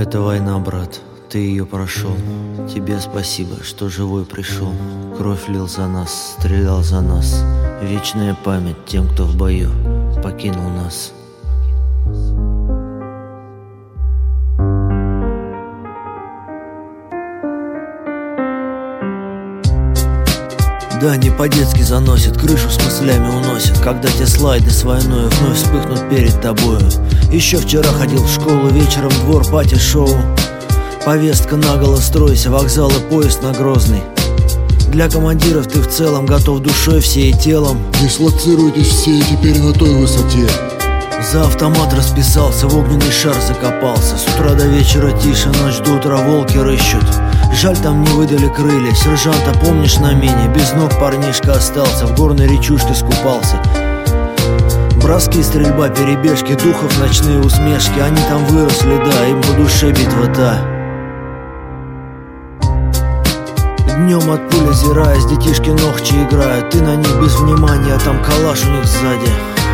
Это война, брат, ты ее прошел. Тебе спасибо, что живой пришел. Кровь лил за нас, стрелял за нас. Вечная память тем, кто в бою покинул нас. Да, не по-детски заносит, крышу с мыслями уносит, когда те слайды с войной вновь вспыхнут перед тобою. Еще вчера ходил в школу, вечером двор, пати-шоу. Повестка наголо, стройся, вокзал и поезд на Грозный. Для командиров ты в целом готов душой, всей телом. Дислоцируйтесь все и теперь на той высоте. За автомат расписался, в огненный шар закопался. С утра до вечера тише, ночь до утра волки рыщут. Жаль, там не выдали крылья. Сержанта помнишь на мине? Без ног парнишка остался, в горной речушке скупался. Броски, стрельба, перебежки, духов ночные усмешки. Они там выросли, да, им по душе битва та. Днем от пули озираясь, детишки ногчи играют. Ты на них без внимания, а там калаш у них сзади.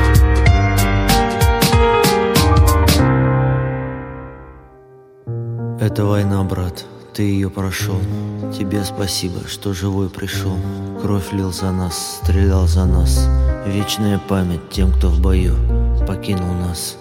Это война, брат, ты ее прошел. Тебе спасибо, что живой пришел. Кровь лил за нас, стрелял за нас. Вечная память тем, кто в бою покинул нас.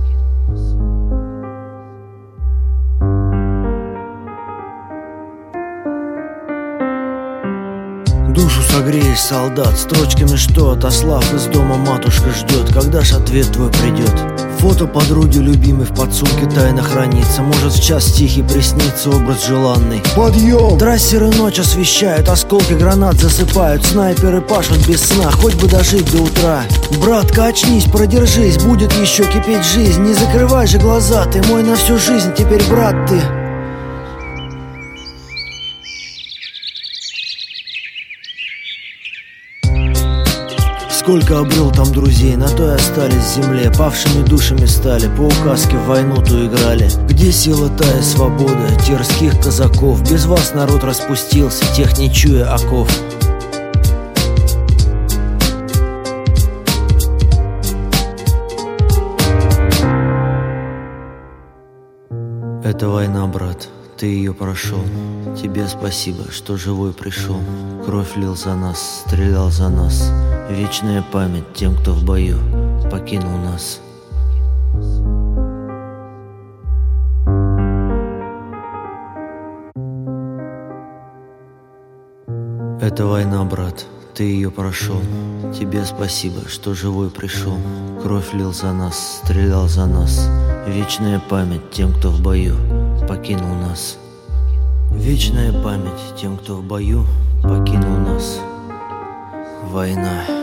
Душу согреешь, солдат, строчками, что отослав из дома матушка ждет. Когда ж ответ твой придет? Фото подруги любимой в подсумке тайно хранится. Может, в час тихий приснится образ желанный. Подъем! Трассеры ночь освещают, осколки гранат засыпают. Снайперы пашут без сна, хоть бы дожить до утра. Братка, очнись, продержись, будет еще кипеть жизнь. Не закрывай же глаза, ты мой на всю жизнь, теперь брат ты. Сколько обрел там друзей, на то и остались в земле. Павшими душами стали, по указке в войну ту играли. Где сила тая свобода дерзких казаков? Без вас народ распустился, тех не чуя оков. Это война, брат, ты ее прошел. Тебе спасибо, что живой пришел. Кровь лил за нас, стрелял за нас. Вечная память тем, кто в бою покинул нас. Это война, брат, ты ее прошел. Тебе спасибо, что живой пришел. Кровь лил за нас, стрелял за нас. Вечная память тем, кто в бою покинул нас. Вечная память тем, кто в бою покинул нас. Война.